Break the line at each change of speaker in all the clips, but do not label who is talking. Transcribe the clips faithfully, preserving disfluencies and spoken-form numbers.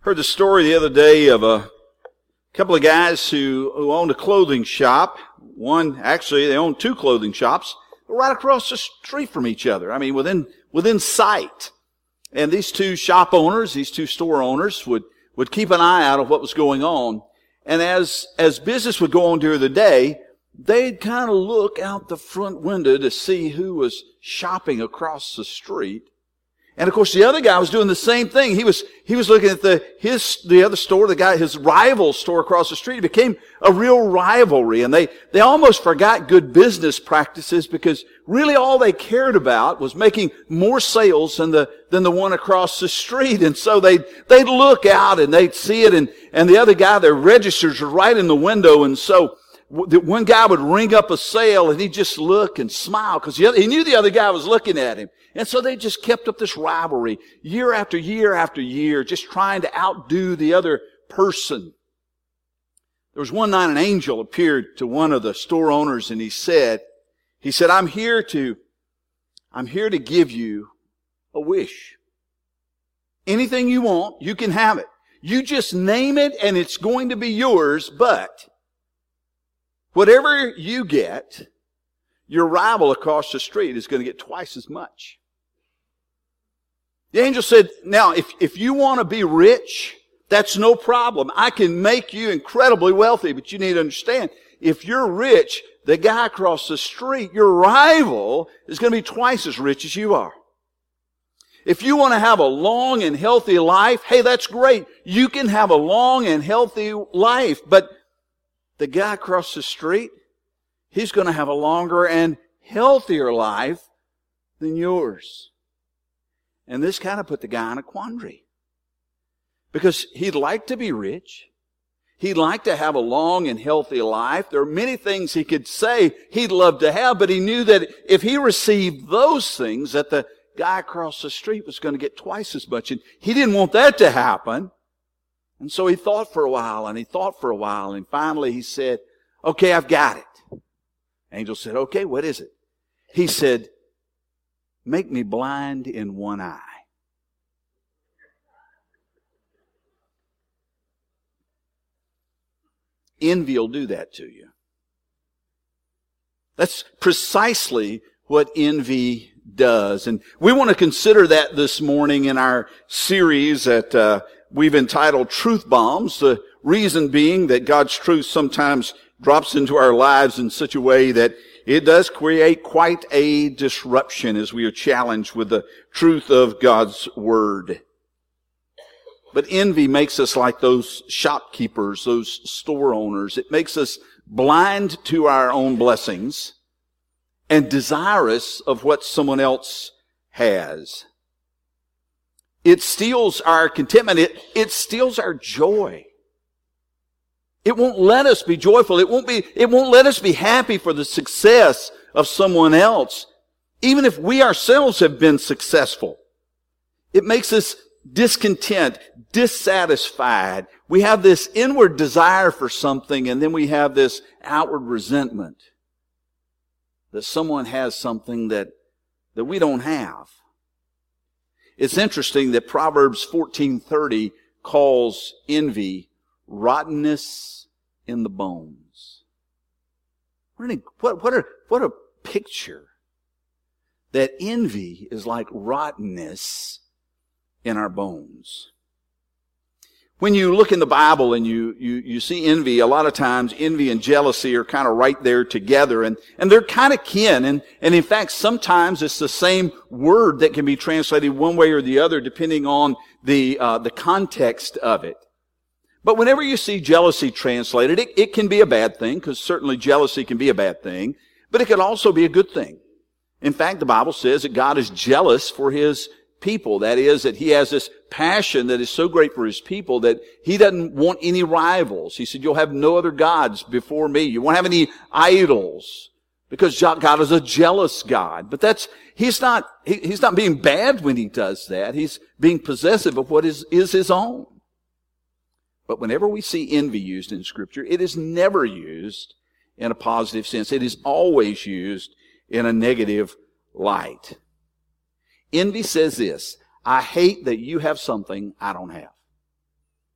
Heard the story the other day of a couple of guys who, who owned a clothing shop. One, actually, they owned two clothing shops right across the street from each other. I mean, within, within sight. And these two shop owners, these two store owners would, would keep an eye out of what was going on. And as, as business would go on during the day, they'd kind of look out the front window to see who was shopping across the street. And of course, the other guy was doing the same thing. He was, he was looking at the, his, the other store, the guy, his rival store across the street. It became a real rivalry. And they, they almost forgot good business practices because really all they cared about was making more sales than the, than the one across the street. And so they'd, they'd look out and they'd see it. And, and the other guy, their registers were right in the window. And so one guy would ring up a sale and he'd just look and smile because he knew the other guy was looking at him. And so they just kept up this rivalry year after year after year, just trying to outdo the other person. There was one night an angel appeared to one of the store owners and he said, he said, I'm here to, I'm here to give you a wish. Anything you want, you can have it. You just name it and it's going to be yours, but whatever you get, your rival across the street is going to get twice as much. The angel said, now, if, if you want to be rich, that's no problem. I can make you incredibly wealthy, but you need to understand, if you're rich, the guy across the street, your rival, is going to be twice as rich as you are. If you want to have a long and healthy life, hey, that's great. You can have a long and healthy life, but the guy across the street, he's going to have a longer and healthier life than yours. And this kind of put the guy in a quandary. Because he'd like to be rich. He'd like to have a long and healthy life. There are many things he could say he'd love to have, but he knew that if he received those things, that the guy across the street was going to get twice as much. And he didn't want that to happen. And so he thought for a while, and he thought for a while, and finally he said, okay, I've got it. Angel said, okay, what is it? He said, make me blind in one eye. Envy will do that to you. That's precisely what envy does. And we want to consider that this morning in our series that uh, we've entitled Truth Bombs. The reason being that God's truth sometimes drops into our lives in such a way that it does create quite a disruption as we are challenged with the truth of God's Word. But envy makes us like those shopkeepers, those store owners. It makes us blind to our own blessings and desirous of what someone else has. It steals our contentment. It, it steals our joy. It won't let us be joyful. It won't be, it won't let us be happy for the success of someone else, even if we ourselves have been successful. It makes us discontent, dissatisfied. We have this inward desire for something, and then we have this outward resentment that someone has something that, that we don't have. It's interesting that Proverbs fourteen thirty calls envy rottenness in the bones. What a, what a, what a picture that envy is like rottenness in our bones. When you look in the Bible and you, you, you see envy, a lot of times envy and jealousy are kind of right there together, and, and they're kind of kin. And, and in fact, sometimes it's the same word that can be translated one way or the other depending on the, uh, the context of it. But whenever you see jealousy translated, it, it can be a bad thing, because certainly jealousy can be a bad thing, but it can also be a good thing. In fact, the Bible says that God is jealous for His people. That is, that He has this passion that is so great for His people that He doesn't want any rivals. He said, you'll have no other gods before me. You won't have any idols, because God is a jealous God. But that's, He's not, he, He's not being bad when He does that. He's being possessive of what is, is His own. But whenever we see envy used in Scripture, it is never used in a positive sense. It is always used in a negative light. Envy says this: I hate that you have something I don't have.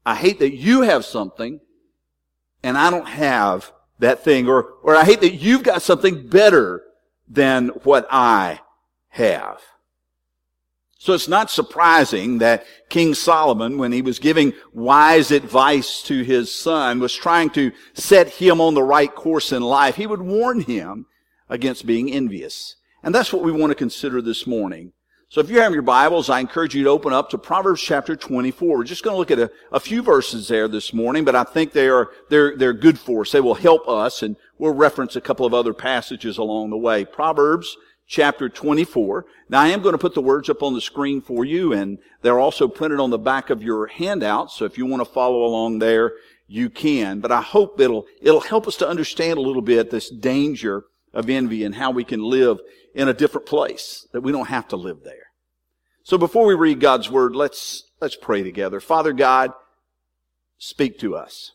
I hate that you have something and I don't have that thing. Or, or I hate that you've got something better than what I have. So it's not surprising that King Solomon, when he was giving wise advice to his son, was trying to set him on the right course in life. He would warn him against being envious. And that's what we want to consider this morning. So if you have your Bibles, I encourage you to open up to Proverbs chapter twenty-four. We're just going to look at a, a few verses there this morning, but I think they are, they're, they're good for us. They will help us, and we'll reference a couple of other passages along the way. Proverbs chapter twenty-four. Now I am going to put the words up on the screen for you, and they're also printed on the back of your handout, so if you want to follow along there, you can. But I hope it'll, it'll help us to understand a little bit this danger of envy and how we can live in a different place, that we don't have to live there. So before we read God's Word, let's, let's pray together. Father God, speak to us.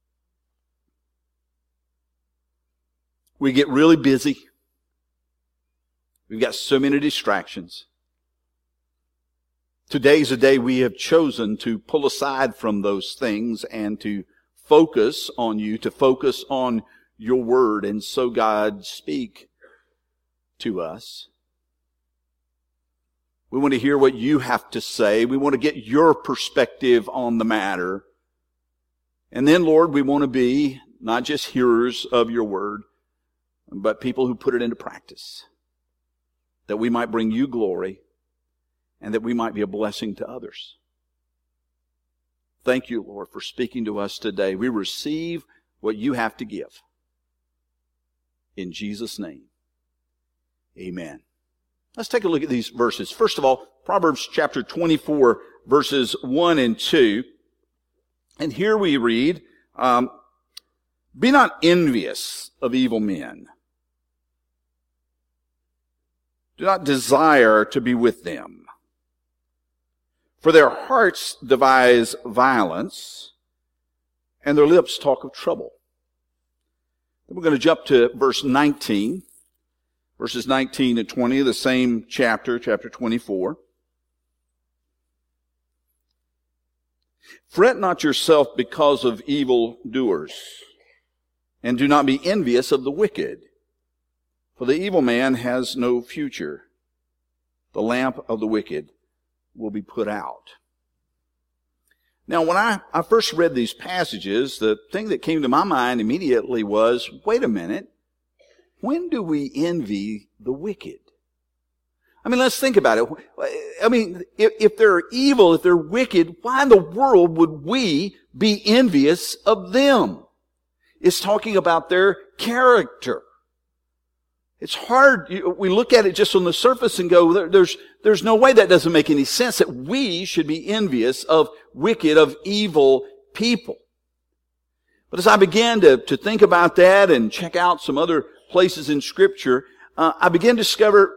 We get really busy. We've got so many distractions. Today's a day we have chosen to pull aside from those things and to focus on you, to focus on your Word. And so, God, speak to us. We want to hear what you have to say. We want to get your perspective on the matter. And then, Lord, we want to be not just hearers of your Word, but people who put it into practice, that we might bring you glory and that we might be a blessing to others. Thank you, Lord, for speaking to us today. We receive what you have to give. In Jesus' name, amen. Let's take a look at these verses. First of all, Proverbs chapter twenty-four, verses one and two. And here we read, um, be not envious of evil men. Do not desire to be with them. For their hearts devise violence, and their lips talk of trouble. Then we're going to jump to verse nineteen. Verses nineteen and twenty of the same chapter, chapter twenty-four. Fret not yourself because of evil doers, and do not be envious of the wicked. For the evil man has no future. The lamp of the wicked will be put out. Now, when I, I first read these passages, the thing that came to my mind immediately was, wait a minute. When do we envy the wicked? I mean, let's think about it. I mean, if, if they're evil, if they're wicked, why in the world would we be envious of them? It's talking about their character. It's hard. We look at it just on the surface and go, there's, there's no way that doesn't make any sense that we should be envious of wicked, of evil people. But as I began to, to think about that and check out some other places in Scripture, uh, I began to discover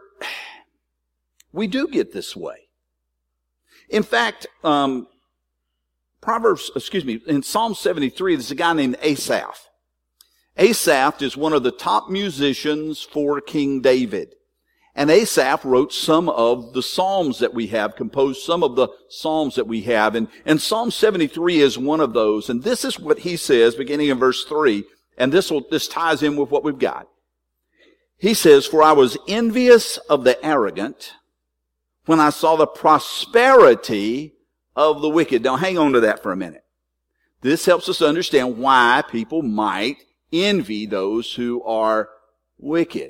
we do get this way. In fact, um, Proverbs, excuse me, in Psalm seventy-three, there's a guy named Asaph. Asaph is one of the top musicians for King David. And Asaph wrote some of the Psalms that we have, composed some of the Psalms that we have. And, and Psalm seventy-three is one of those. And this is what he says, beginning in verse three. And this will, this ties in with what we've got. He says, for I was envious of the arrogant when I saw the prosperity of the wicked. Now hang on to that for a minute. This helps us understand why people might envy those who are wicked.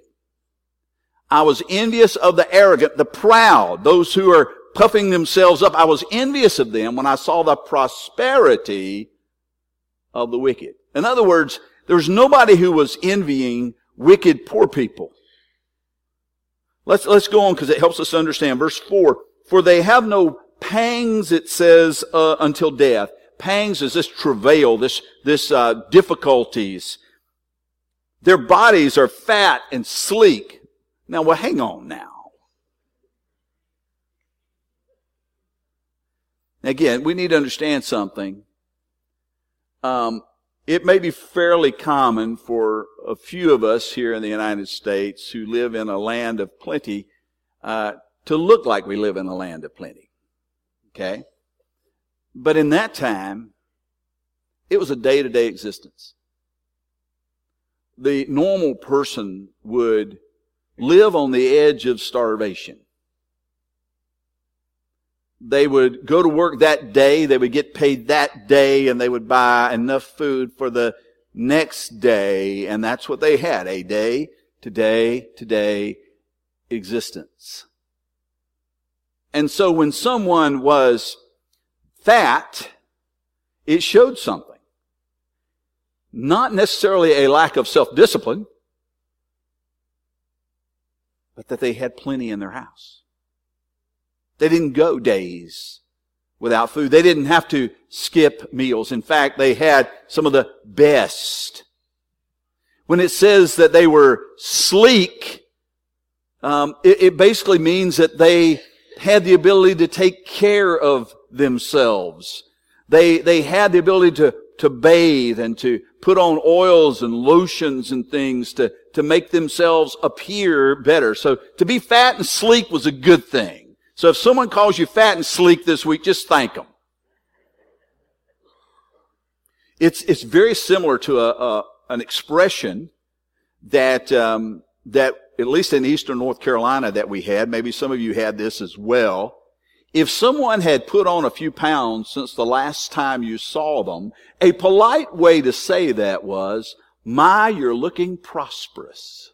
I was envious of the arrogant, the proud, those who are puffing themselves up. I was envious of them when I saw the prosperity of the wicked. In other words, there was nobody who was envying wicked poor people. Let's, let's go on because it helps us understand. Verse four, for they have no pangs, it says, uh, until death. Pangs is this travail, this, this, uh, difficulties. Their bodies are fat and sleek. Now, well, hang on now. Again, we need to understand something. Um, It may be fairly common for a few of us here in the United States who live in a land of plenty uh, to look like we live in a land of plenty. Okay? But in that time, It was a day-to-day existence. The normal person would live on the edge of starvation. They would go to work that day, they would get paid that day, and they would buy enough food for the next day, and that's what they had, a day to day to day existence. And so when someone was fat, it showed something. Not necessarily a lack of self-discipline, but that they had plenty in their house. They didn't go days without food. They didn't have to skip meals. In fact, they had some of the best. When it says that they were sleek, um, it, it basically means that they had the ability to take care of themselves. They, they had the ability to, to bathe and to put on oils and lotions and things to, to make themselves appear better. So to be fat and sleek was a good thing. So if someone calls you fat and sleek this week, just thank them. It's, it's very similar to a, a an expression that, um, that at least in eastern North Carolina that we had, maybe some of you had this as well. If someone had put on a few pounds since the last time you saw them, a polite way to say that was, "My, you're looking prosperous."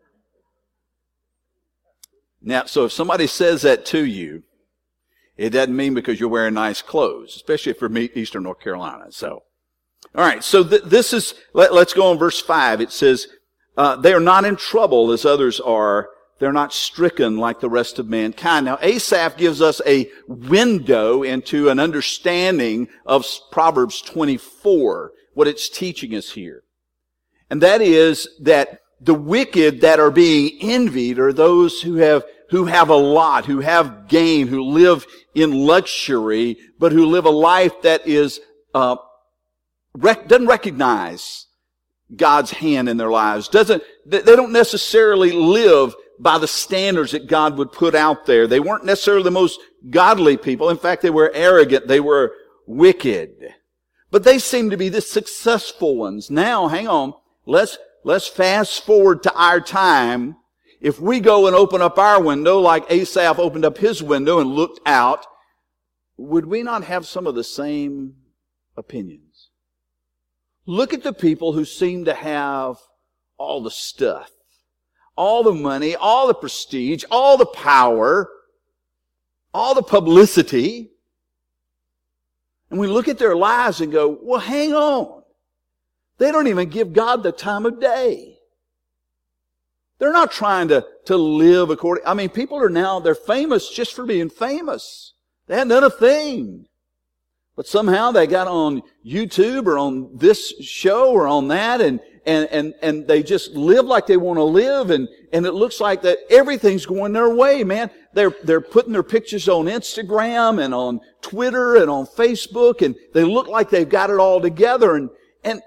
Now, so if somebody says that to you, it doesn't mean because you're wearing nice clothes, especially if you're eastern North Carolina. So, all right, so th- this is, let, let's go on verse five. It says, uh, they are not in trouble as others are. They're not stricken like the rest of mankind. Now, Asaph gives us a window into an understanding of Proverbs twenty-four, what it's teaching us here. And that is that the wicked that are being envied are those who have, who have a lot, who have gain, who live in luxury, but who live a life that is, uh, rec- doesn't recognize God's hand in their lives. Doesn't, they don't necessarily live by the standards that God would put out there. They weren't necessarily the most godly people. In fact, they were arrogant. They were wicked. But they seem to be the successful ones. Now, hang on. Let's, let's fast forward to our time. If we go and open up our window like Asaph opened up his window and looked out, would we not have some of the same opinions? Look at the people who seem to have all the stuff. All the money, all the prestige, all the power, all the publicity. And we look at their lives and go, well, hang on. They don't even give God the time of day. They're not trying to, to live according... I mean, people are now, they're famous just for being famous. They hadn't done a thing. But somehow they got on YouTube or on this show or on that and And, and, and they just live like they want to live, and, and it looks like that everything's going their way, man. They're, they're putting their pictures on Instagram and on Twitter and on Facebook, and they look like they've got it all together, and, and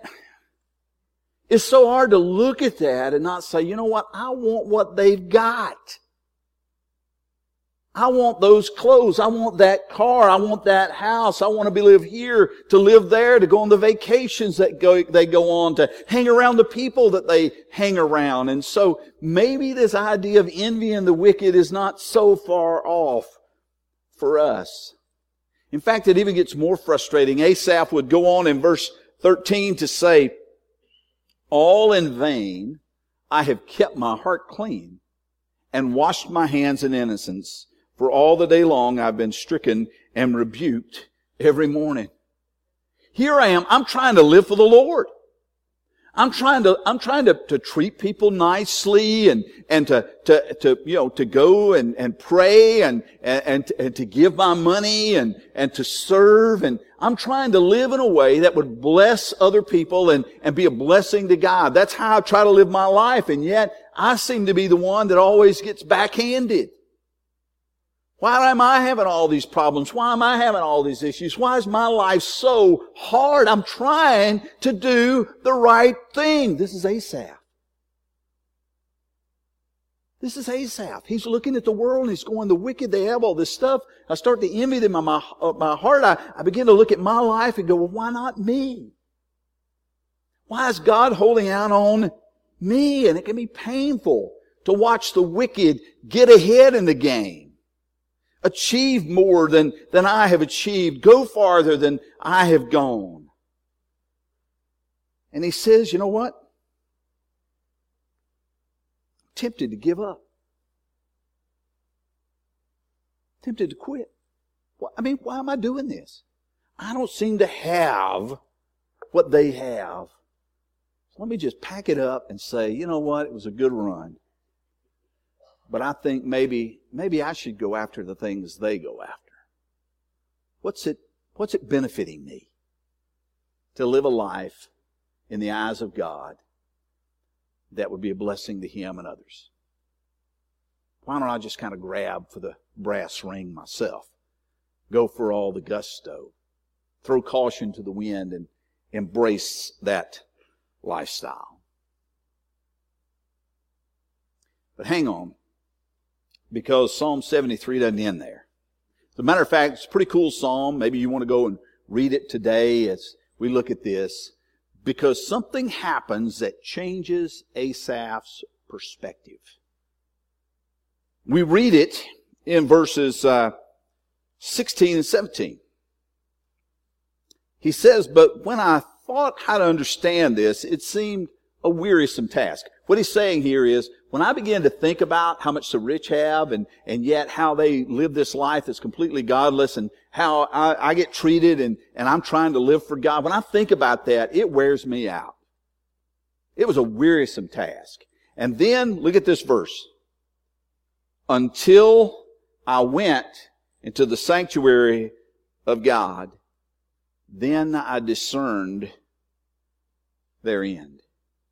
it's so hard to look at that and not say, you know what, I want what they've got. I want those clothes. I want that car. I want that house. I want to be live here, to live there, to go on the vacations that go, they go on, to hang around the people that they hang around. And so maybe this idea of envying the wicked is not so far off for us. In fact, it even gets more frustrating. Asaph would go on in verse thirteen to say, all in vain I have kept my heart clean and washed my hands in innocence. For all the day long I've been stricken and rebuked every morning. Here I am. I'm trying to live for the Lord. I'm trying to, I'm trying to, to treat people nicely and, and to, to, to, you know, to go and, and pray and, and, and to give my money and, and to serve. And I'm trying to live in a way that would bless other people and, and be a blessing to God. That's how I try to live my life. And yet I seem to be the one that always gets backhanded. Why am I having all these problems? Why am I having all these issues? Why is my life so hard? I'm trying to do the right thing. This is Asaph. This is Asaph. He's looking at the world and he's going, the wicked, they have all this stuff. I start to envy them in my, my heart. I, I begin to look at my life and go, well, why not me? Why is God holding out on me? And it can be painful to watch the wicked get ahead in the game, achieve more than, than I have achieved, go farther than I have gone. And he says, you know what? I'm tempted to give up. Tempted to quit. I mean, why am I doing this? I don't seem to have what they have. So let me just pack it up and say, you know what? It was a good run. But I think maybe, maybe I should go after the things they go after. What's it, what's it benefiting me to live a life in the eyes of God that would be a blessing to Him and others? Why don't I just kind of grab for the brass ring myself? Go for all the gusto. Throw caution to the wind and embrace that lifestyle. But hang on, because Psalm seventy-three doesn't end there. As a matter of fact, it's a pretty cool psalm. Maybe you want to go and read it today as we look at this, because something happens that changes Asaph's perspective. We read it in verses uh, sixteen and seventeen. He says, but when I thought how to understand this, it seemed a wearisome task. What he's saying here is, when I began to think about how much the rich have and, and yet how they live this life that's completely godless and how I, I get treated and, and I'm trying to live for God, when I think about that, it wears me out. It was a wearisome task. And then, look at this verse. Until I went into the sanctuary of God, then I discerned their end.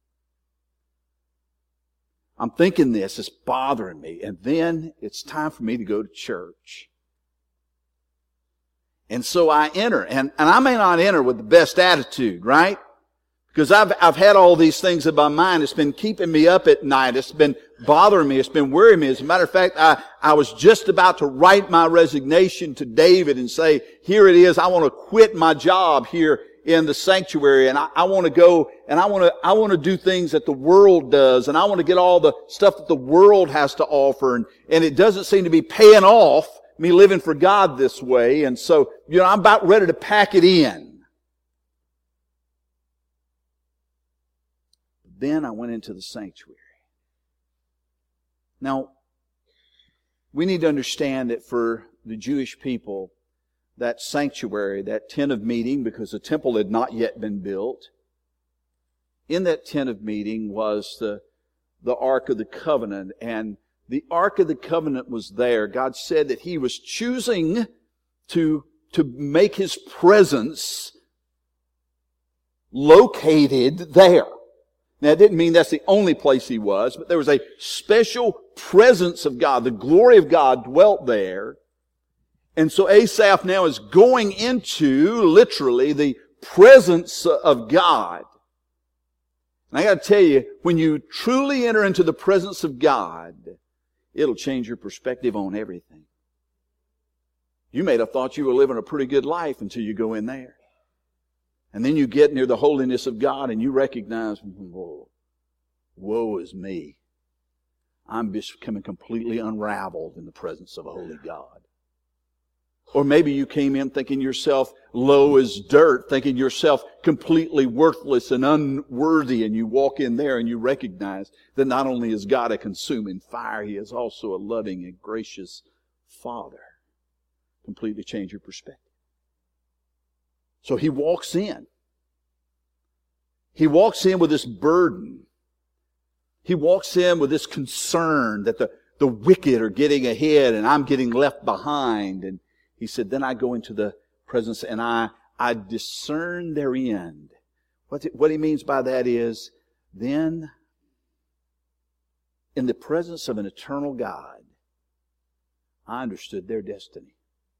I'm thinking this, it's bothering me, and then it's time for me to go to church. And so I enter, and, and I may not enter with the best attitude, right? Because I've, I've had all these things in my mind. It's been keeping me up at night. It's been bothering me. It's been worrying me. As a matter of fact, I, I was just about to write my resignation to David and say, here it is. I want to quit my job here in the sanctuary, and I, I want to go and I want to, I want to do things that the world does, and I want to get all the stuff that the world has to offer, and, and it doesn't seem to be paying off me living for God this way. And so, you know, I'm about ready to pack it in. Then I went into the sanctuary. Now, we need to understand that for the Jewish people, that sanctuary, that tent of meeting, because the temple had not yet been built, in that tent of meeting was the, the Ark of the Covenant. And the Ark of the Covenant was there. God said that He was choosing to, to make His presence located there. Now, it didn't mean that's the only place He was, but there was a special presence of God. The glory of God dwelt there. And so Asaph now is going into, literally, the presence of God. And I got to tell you, when you truly enter into the presence of God, it'll change your perspective on everything. You may have thought you were living a pretty good life until you go in there. And then you get near the holiness of God and you recognize, whoa, woe is me. I'm becoming completely unraveled in the presence of a holy God. Or maybe you came in thinking yourself low as dirt, thinking yourself completely worthless and unworthy, and you walk in there and you recognize that not only is God a consuming fire, He is also a loving and gracious Father. Completely change your perspective. So he walks in. He walks in with this burden. He walks in with this concern that the, the wicked are getting ahead and I'm getting left behind. And he said, then I go into the presence and I, I discern their end. What, it, what he means by that is, then in the presence of an eternal God, I understood their destiny.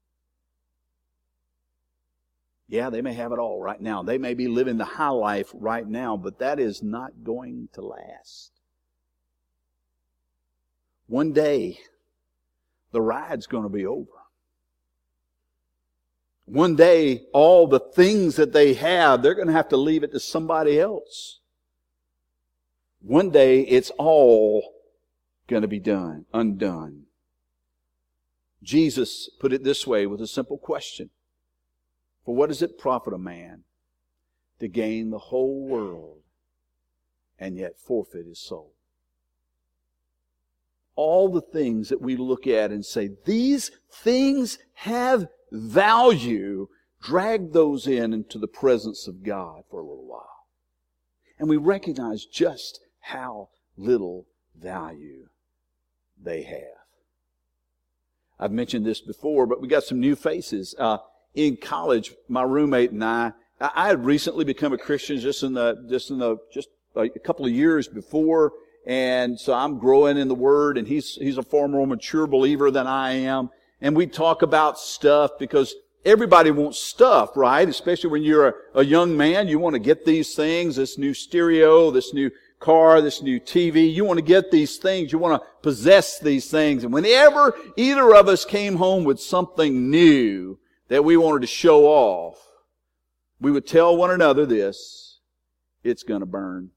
Yeah, they may have it all right now. They may be living the high life right now, but that is not going to last. One day, the ride's going to be over. One day, all the things that they have, they're going to have to leave it to somebody else. One day, it's all going to be done, undone. Jesus put it this way with a simple question. For what does it profit a man to gain the whole world and yet forfeit his soul? All the things that we look at and say, these things have value, drag those in into the presence of God for a little while. And we recognize just how little value they have. I've mentioned this before, but we got some new faces. Uh, in college, my roommate and I, I had recently become a Christian just in the, just in the, just a couple of years before. And so I'm growing in the Word, and he's, he's a far more mature believer than I am. And we talk about stuff because everybody wants stuff, right? Especially when you're a, a young man, you want to get these things, this new stereo, this new car, this new T V. You want to get these things. You want to possess these things. And whenever either of us came home with something new that we wanted to show off, we would tell one another this: it's going to burn.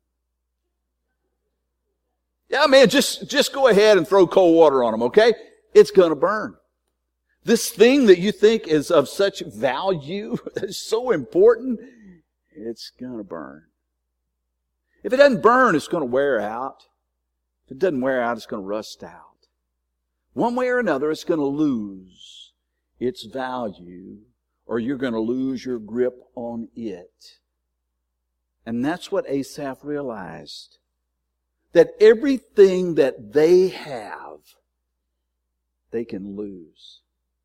Yeah, man, just, just go ahead and throw cold water on them, okay? It's going to burn. This thing that you think is of such value, that's so important, it's going to burn. If it doesn't burn, it's going to wear out. If it doesn't wear out, it's going to rust out. One way or another, it's going to lose its value, or you're going to lose your grip on it. And that's what Asaph realized. That everything that they have, they can lose.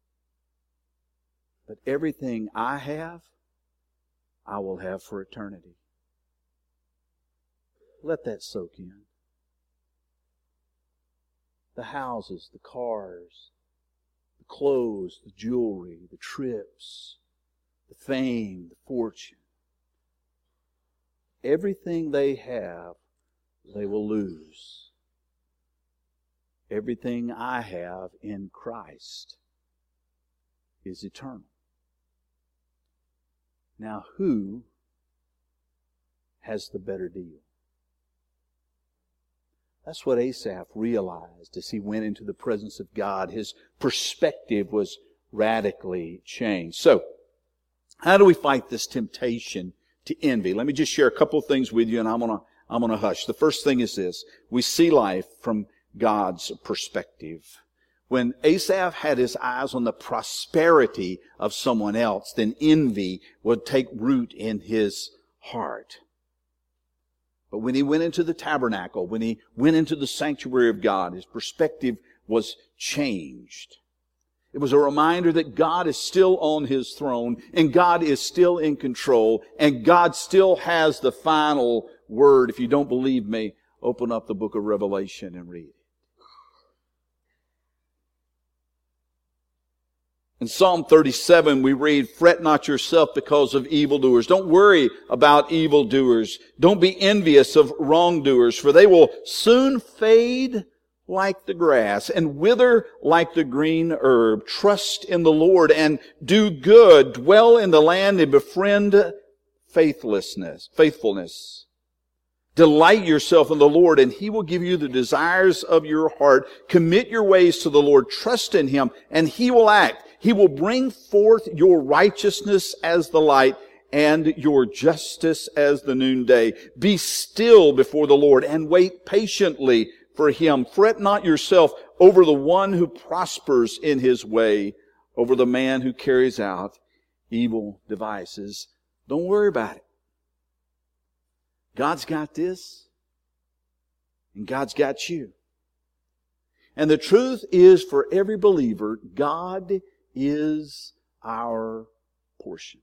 But everything I have, I will have for eternity. Let that soak in. The houses, the cars, the clothes, the jewelry, the trips, the fame, the fortune. Everything they have, they will lose. Everything I have in Christ is eternal. Now, who has the better deal? That's what Asaph realized as he went into the presence of God. His perspective was radically changed. So, how do we fight this temptation to envy? Let me just share a couple of things with you, and I'm going to I'm going to hush. The first thing is this: we see life from God's perspective. When Asaph had his eyes on the prosperity of someone else, then envy would take root in his heart. But when he went into the tabernacle, when he went into the sanctuary of God, his perspective was changed. It was a reminder that God is still on His throne, and God is still in control, and God still has the final word. If you don't believe me, open up the book of Revelation and read it. In Psalm thirty-seven, we read, "Fret not yourself because of evildoers." Don't worry about evildoers. Don't be envious of wrongdoers, for they will soon fade like the grass and wither like the green herb. Trust in the Lord and do good. Dwell in the land and befriend faithlessness, faithfulness. Delight yourself in the Lord, and He will give you the desires of your heart. Commit your ways to the Lord. Trust in Him, and He will act. He will bring forth your righteousness as the light and your justice as the noonday. Be still before the Lord and wait patiently for Him. Fret not yourself over the one who prospers in his way, over the man who carries out evil devices. Don't worry about it. God's got this, and God's got you. And the truth is, for every believer, God is our portion.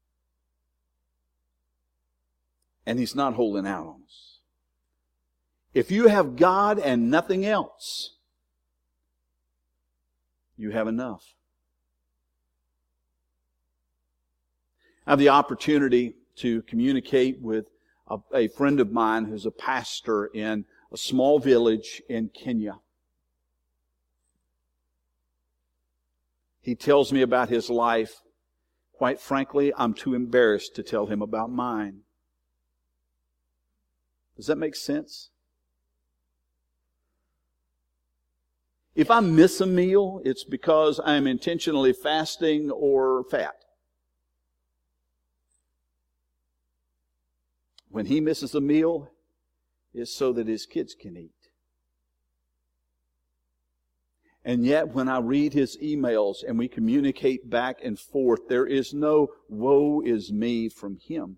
And He's not holding out on us. If you have God and nothing else, you have enough. I have the opportunity to communicate with a, a friend of mine who's a pastor in a small village in Kenya. He tells me about his life Quite frankly, I'm too embarrassed to tell him about mine. Does that make sense? If I miss a meal, it's because I'm intentionally fasting or fat. When he misses a meal, it's so that his kids can eat. And yet, when I read his emails and we communicate back and forth, there is no woe is me from him.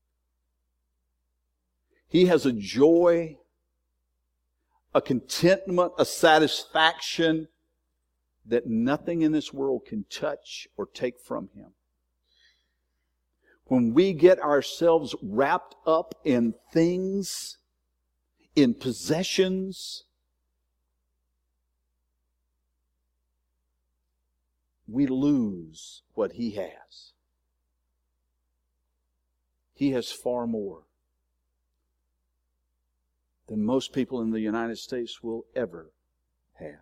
He has a joy, a contentment, a satisfaction that nothing in this world can touch or take from him. When we get ourselves wrapped up in things, in possessions, we lose what he has. He has far more than most people in the United States will ever have.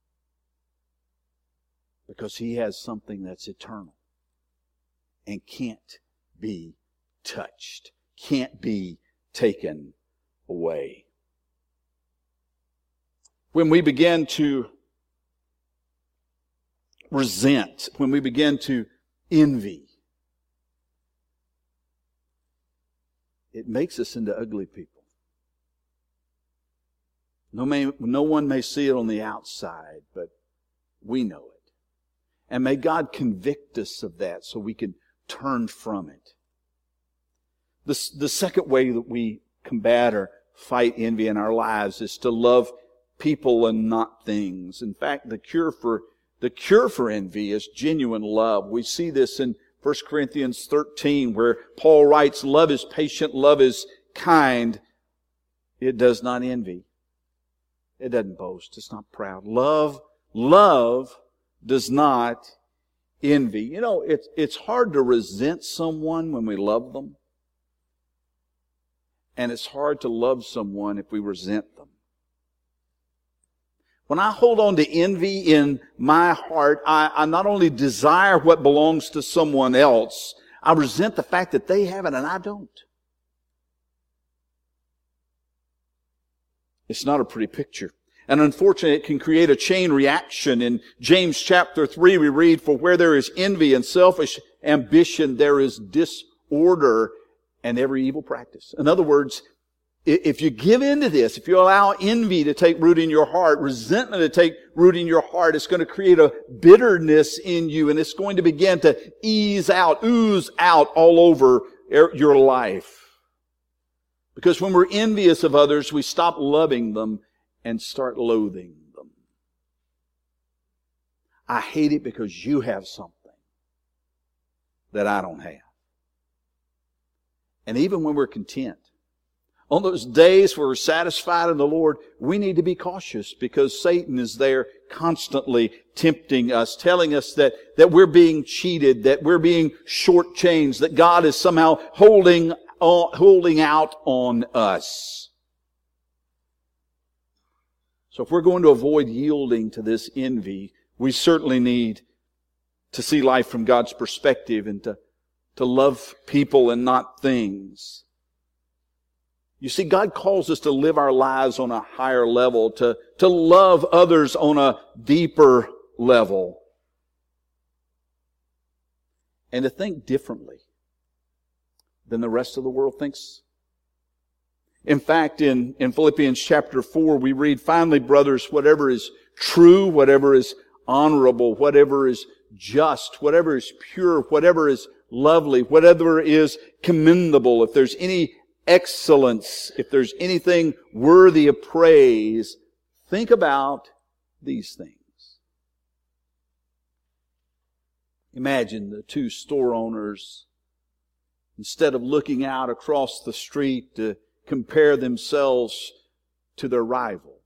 Because he has something that's eternal and can't be touched, can't be taken away. When we begin to resent, when we begin to envy, it makes us into ugly people. No, may, no one may see it on the outside, but we know it. And may God convict us of that so we can turn from it. The, the second way that we combat or fight envy in our lives is to love people and not things. In fact, the cure for the cure for envy is genuine love. We see this in First Corinthians thirteen, where Paul writes, "Love is patient, love is kind. It does not envy. It doesn't boast. It's not proud." Love, love does not envy. You know, it's, it's hard to resent someone when we love them. And it's hard to love someone if we resent them. When I hold on to envy in my heart, I, I not only desire what belongs to someone else, I resent the fact that they have it and I don't. It's not a pretty picture. And unfortunately, it can create a chain reaction. In James chapter three, we read, "For where there is envy and selfish ambition, there is disorder and every evil practice." In other words, if you give in to this, if you allow envy to take root in your heart, resentment to take root in your heart, it's going to create a bitterness in you, and it's going to begin to ease out, ooze out all over your life. Because when we're envious of others, we stop loving them and start loathing them. I hate it because you have something that I don't have. And even when we're content, on those days where we're satisfied in the Lord, we need to be cautious because Satan is there constantly tempting us, telling us that, that we're being cheated, that we're being shortchanged, that God is somehow holding, uh, holding out on us. So if we're going to avoid yielding to this envy, we certainly need to see life from God's perspective and to, to love people and not things. You see, God calls us to live our lives on a higher level, to, to love others on a deeper level, and to think differently than the rest of the world thinks. In fact, in, in Philippians chapter four, we read, "Finally, brothers, whatever is true, whatever is honorable, whatever is just, whatever is pure, whatever is lovely, whatever is commendable, if there's any excellence, if there's anything worthy of praise, think about these things." Imagine the two store owners, instead of looking out across the street to compare themselves to their rival,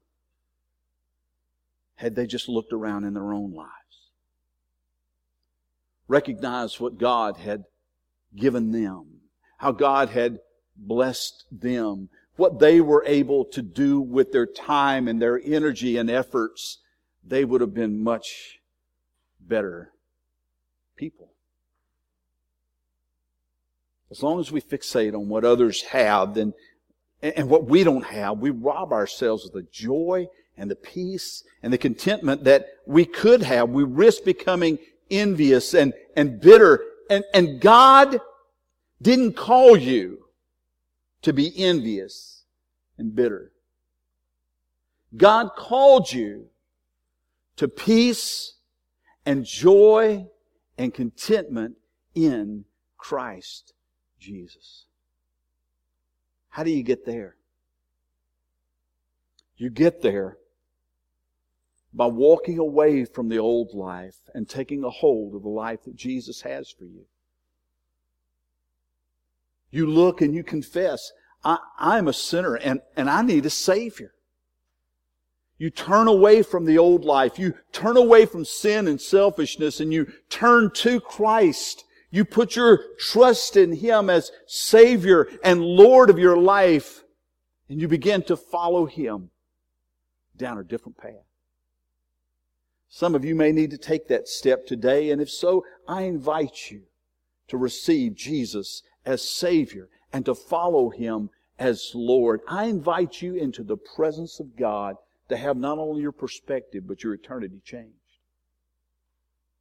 had they just looked around in their own lives, recognized what God had given them, how God had blessed them, what they were able to do with their time and their energy and efforts, they would have been much better people. As long as we fixate on what others have, then and what we don't have, we rob ourselves of the joy and the peace and the contentment that we could have. We risk becoming envious and, and bitter. And, and God didn't call you to be envious and bitter. God called you to peace and joy and contentment in Christ Jesus. How do you get there? You get there by walking away from the old life and taking a hold of the life that Jesus has for you. You look and you confess, I, I'm a sinner and, and I need a Savior. You turn away from the old life. You turn away from sin and selfishness and you turn to Christ. You put your trust in Him as Savior and Lord of your life. And you begin to follow Him down a different path. Some of you may need to take that step today. And if so, I invite you to receive Jesus as Savior and to follow Him as Lord. I invite you into the presence of God to have not only your perspective, but your eternity changed.